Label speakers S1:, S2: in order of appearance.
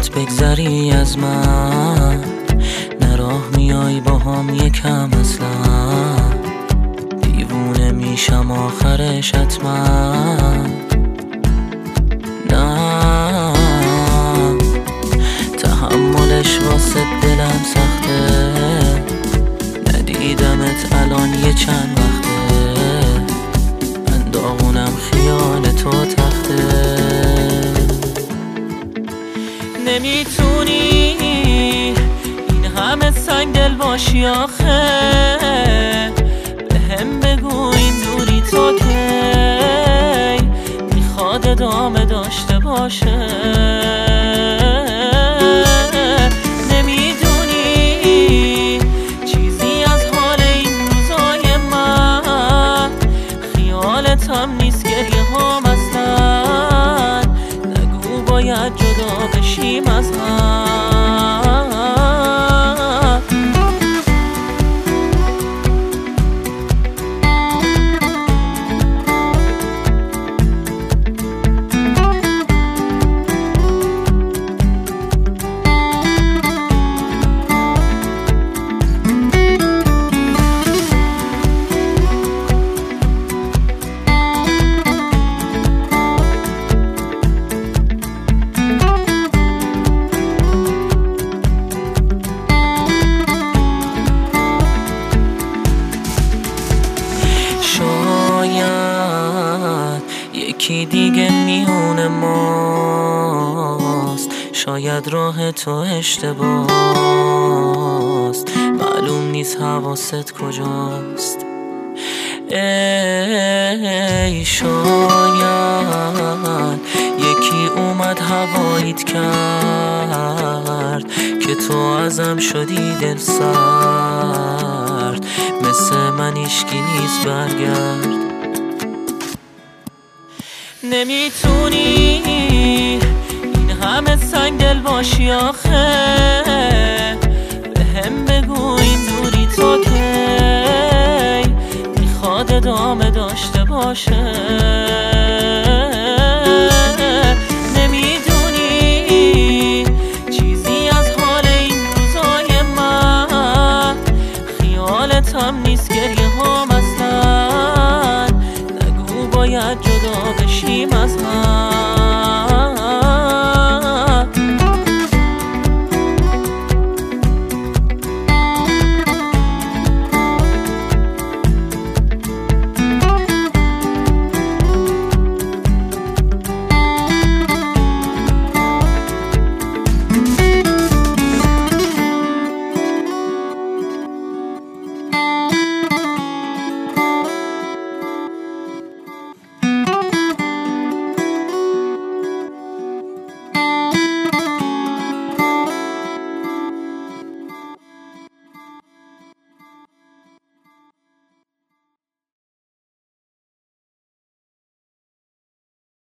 S1: نیست بگذری از من، نه راه میای با هم یکم اصلا. دیوونه میشم آخرش حتما. نه تحملش واسه دلم سخته، ندیدمت الان یه چند وقته. من داغونم خیال تو تخته. نمیتونی این همه سنگ دل باشی آخه، به هم بگو این دوری تو کی میخواد ادامه داشته باشه. نمیدونی چیزی از حال این روزای من، خیالتم نیست گریه هام اصلا. نگو باید جدا بشیم از هم. یکی دیگه میونه ماست، شاید راه تو اشتباست. معلوم نیست حواست کجاست. ای شاید یکی اومد هواییت کرد که تو ازم شدی دل سرد. مثل من هیچکی نیست برگرد. نمیتونی این همه سنگ دل باشی آخه، به هم بگو این دوری تو کی میخواد ادامه داشته باشه. نمیدونی چیزی از حال این روزای من، خیالتم نیست گریه هام اصلا. نگو باید جدا بشیم از هم.